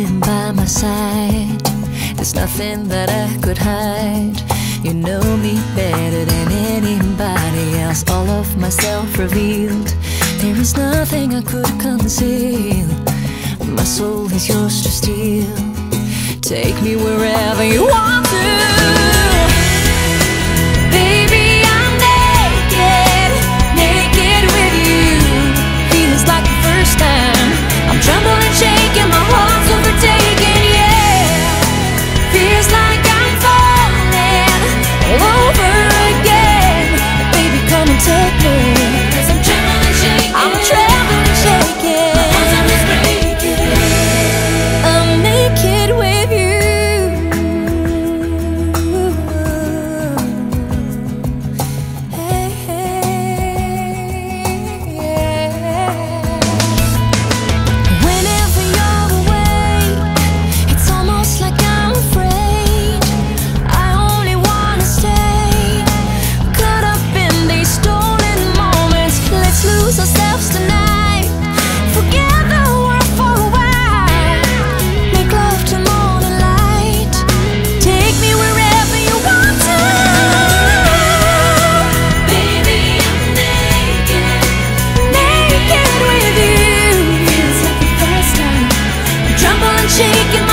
sitting by my side. There's nothing that I could hide. You know me better than anybody else. All of myself revealed. There is nothing I could conceal. My soul is yours to steal. Take me wherever you want to. Baby, I'm naked, naked with you. Feels like the first time. I'm trembling, shaking, my heart's overtaken, yeah. Feels like I'm falling all over again. Baby, come and take me, 'cause I'm trembling, shaking. I'm trembling, shaking. My heart's always breaking. I'm naked with you. Hey, yeah. Whenever you're awake, it's almost like I'm afraid. I only wanna stay caught up in these stolen moments. Let's lose ourselves tonight. Forget the world for a while. Make love to morning light. Take me wherever you want to. Baby, I'm naked, naked with you. Feels like the first time. I'm trembling, shaking.